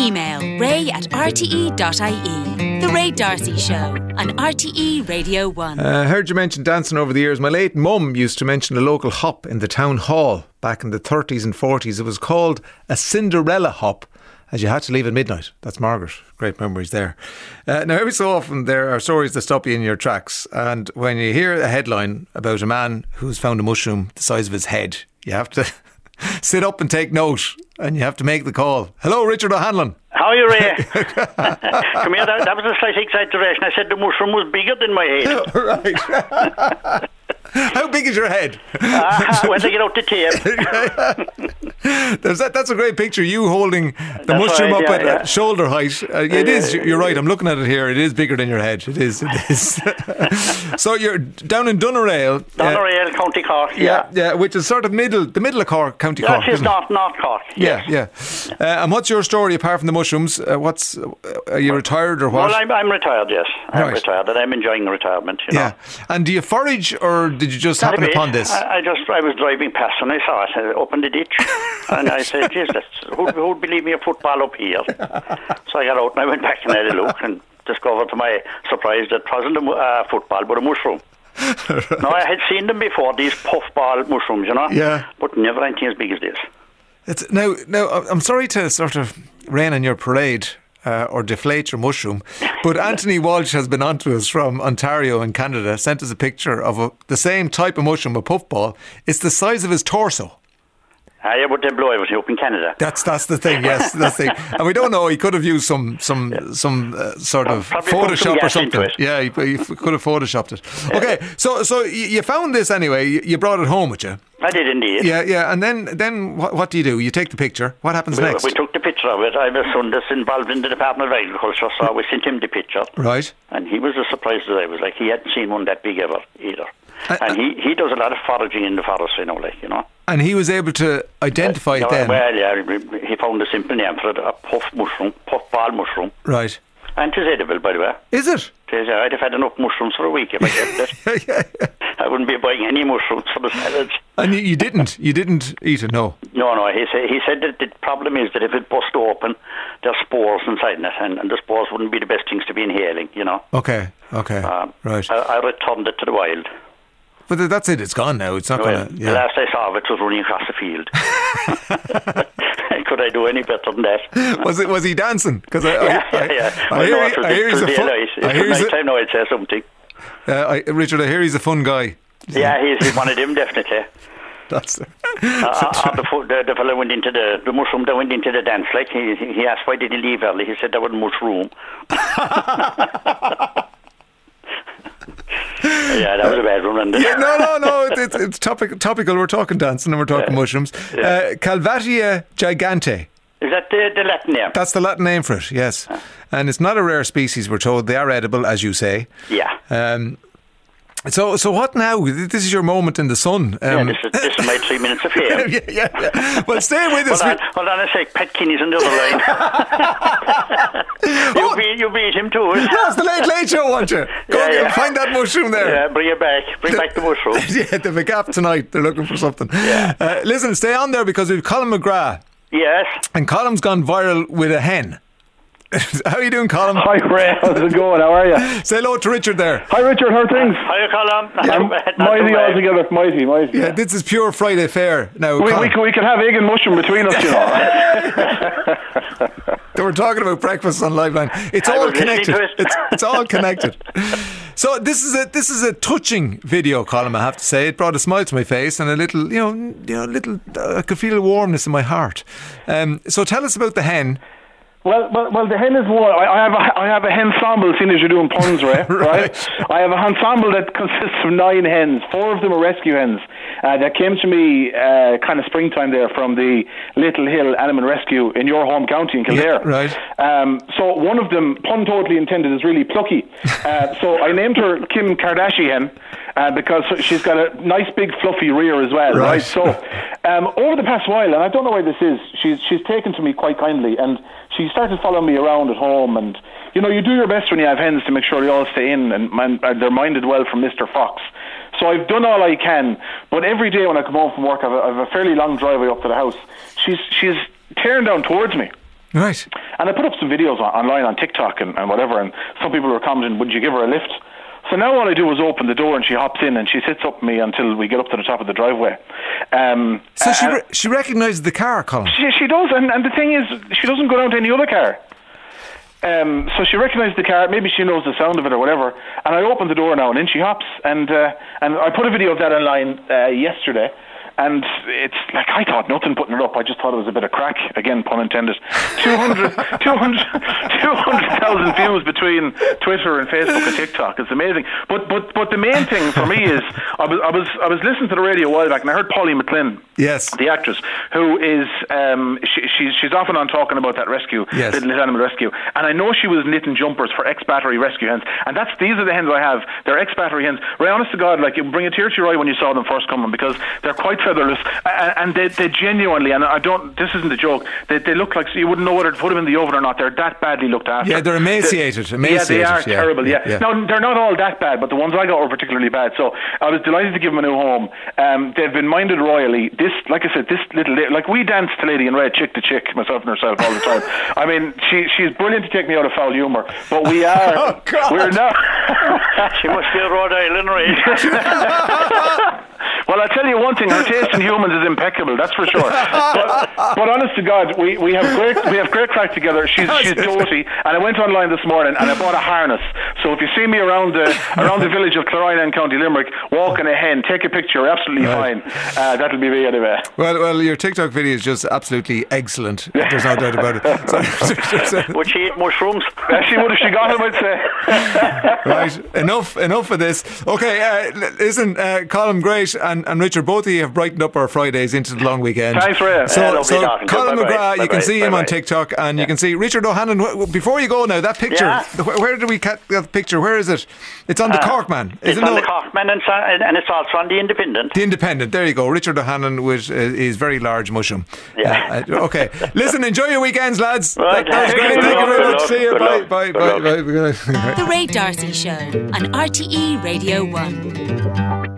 Email ray@rte.ie. The Ray D'Arcy Show on RTE Radio 1. I heard you mention dancing over the years. My late mum used to mention a local hop in the town hall back in the 30s and 40s. It was called a Cinderella hop, as you had to leave at midnight. That's Margaret. Great memories there. Now, every so often there are stories that stop you in your tracks, and when you hear a headline about a man who's found a mushroom the size of his head, you have to sit up and take note, and you have to make the call. Hello, Richard O'Hanlon. How are you, Ray? Come here, that was a slight exaggeration. I said the mushroom was bigger than my head. Right. How big is your head? When they get out the tape. That's a great picture. You holding the mushroom up at shoulder height. It is. You're right. I'm looking at it here. It is bigger than your head. It is. So you're down in Doneraile. Doneraile, County Cork. Yeah, which is sort of the middle of Cork, County Cork. That is North Cork. Yes. Yeah. And what's your story apart from the mushrooms? Are you retired or what? Well, I'm retired. Yes, I'm retired, and I'm enjoying retirement. You know? And do you forage, or did you just happen upon this? I was driving past and I saw it up in the ditch, and I said, "Geez, who'd believe me a football up here?" So I got out and I went back and had a look and discovered to my surprise that it wasn't a football but a mushroom. Now, I had seen them before, these puffball mushrooms, you know, but never anything as big as this. Now, I'm sorry to sort of rain on your parade or deflate your mushroom, but Anthony Walsh has been on to us from Ontario in Canada, sent us a picture of the same type of mushroom, a puffball. It's the size of his torso. Yeah, but they blow everything up in Canada. That's the thing, yes. That's the thing. And we don't know, he could have used some sort of Photoshop or something. Yeah, he could have Photoshopped it. Okay, so you found this anyway. You brought it home with you. I did indeed. Yeah. And then what do? You take the picture. What happens next? We took the picture of it. I have a son that's involved in the Department of Agriculture, so we sent him the picture. Right. And he was as surprised as I was. Like, he hadn't seen one that big ever either. And he does a lot of foraging in the forest, you know, like, you know. And he was able to identify it then? Well, yeah, he found a simple name for it, a puffball mushroom. Right. And it is edible, by the way. Is it? I'd have had enough mushrooms for a week if I kept it. Yeah. I wouldn't be buying any mushrooms for the salads. And you didn't eat it, no? No. He said that the problem is that if it bust open, there's spores inside it, and the spores wouldn't be the best things to be inhaling, you know. Okay. Right. I returned it to the wild. But that's it. It's gone now. It's not going to. The last I saw of it was running across the field. Could I do any better than that? Was he dancing? Because I hear he's a fun. Now I'd say something. Richard, I hear he's a fun guy. Yeah, he's one of them, definitely. That's the fellow went into the mushroom that went into the dance. Like he asked why did he leave early. He said there was a mushroom. Yeah, that was a bad one. No. It's topical. We're talking dancing and we're talking mushrooms. Calvatia gigante. Is that the Latin name? That's the Latin name for it, yes. And it's not a rare species, we're told. They are edible, as you say. Yeah. So what now? This is your moment in the sun. This is my 3 minutes of fame. Yeah. Well, stay with us. Hold on a sec. Pat Kenny's on the other line. You beat him too. That's the Late Show, won't you? Go find that mushroom there. Yeah, bring it back. Bring back the mushroom. Yeah, they've a gap tonight. They're looking for something. Yeah. Listen, stay on there because we've Colin McGrath. Yes. And Colin's gone viral with a hen. How are you doing, Colin? Hi, Ray. How's it going? How are you? Say hello to Richard there. Hi, Richard. How are things? Hi, Colin. Mighty all together. Mighty. Yeah, this is pure Friday fare. Now, we can have egg and mushroom between us, you know. We're talking about breakfast on Liveline. It's all connected. It's all connected. So this is a touching video, Colin, I have to say. It brought a smile to my face and a little, I could feel a warmness in my heart. So tell us about the hen. Well, the hen is one. I have a hensemble, seeing as you're doing puns, Ray, right? I have a hensemble that consists of 9 hens. 4 of them are rescue hens that came to me kind of springtime there from the Little Hill Animal Rescue in your home county in Kildare. Yeah, right. So one of them, pun totally intended, is really plucky. So I named her Kim Kardashian because she's got a nice big fluffy rear as well, right? So over the past while, and I don't know why this is, she's taken to me quite kindly, and she started following me around at home, and you know, you do your best when you have hens to make sure they all stay in and they're minded well from Mr. Fox. So I've done all I can, but every day when I come home from work, I have a fairly long driveway up to the house. She's tearing down towards me. Right. And I put up some videos online on TikTok and whatever, and some people were commenting, would you give her a lift? So now all I do is open the door and she hops in and she sits up with me until we get up to the top of the driveway. So she recognises the car, Colin? She does, and the thing is, she doesn't go down to any other car. So she recognised the car, maybe she knows the sound of it or whatever, and I open the door now and in she hops, and I put a video of that online yesterday. And it's like, I thought nothing putting it up. I just thought it was a bit of crack. Again, pun intended. 200,000 views between Twitter and Facebook and TikTok. It's amazing. But the main thing for me is I was listening to the radio a while back, and I heard Polly McLean, yes, the actress, who is she's often on talking about that rescue, yes, Little Animal Rescue. And I know she was knitting jumpers for ex-battery rescue hens. And these are the hens I have. They're ex-battery hens. Right, honest to God, like, it would bring a tear to your eye when you saw them first coming, because they're quite featherless, and they genuinely, and this isn't a joke, they look like you wouldn't know whether to put them in the oven or not. They're that badly looked after. Yeah, they're emaciated. Yeah, they are terrible. Yeah. Now, they're not all that bad, but the ones I got were particularly bad. So I was delighted to give them a new home. They've been minded royally. This, like I said, this little, like, we dance to Lady in Red, chick to chick, myself and herself, all the time. I mean, she's brilliant to take me out of foul humour, but we are. Oh, God. We're not. She must be a Rhode Island race. Well, I'll tell you one thing, her taste in humans is impeccable, that's for sure. But honest to God, we have great crack together. She's doty, and I went online this morning and I bought a harness. So if you see me around the village of Clarina in County Limerick walking a hen, take a picture, absolutely fine. That'll be me anyway. Well, your TikTok video is just absolutely excellent. There's no doubt about it. Would she eat mushrooms? She would if she got them, I'd say. Right, enough of this. Okay, listen, Colin, great, and Richard, both of you have brightened up our Fridays into the long weekend. Thanks, Ray. So Colin McGrath, you can see him on TikTok, and you can see Richard O'Hanlon. Before you go now, that picture, where did we get that picture? Where is it? It's on the Corkman. It's on the Corkman, and it's also on the Independent. The Independent, there you go. Richard O'Hanlon with his very large mushroom. Yeah. Okay. Listen, enjoy your weekends, lads. Right. That was great. Thank you very much. See you. Bye. The Ray D'Arcy Show on RTE Radio 1.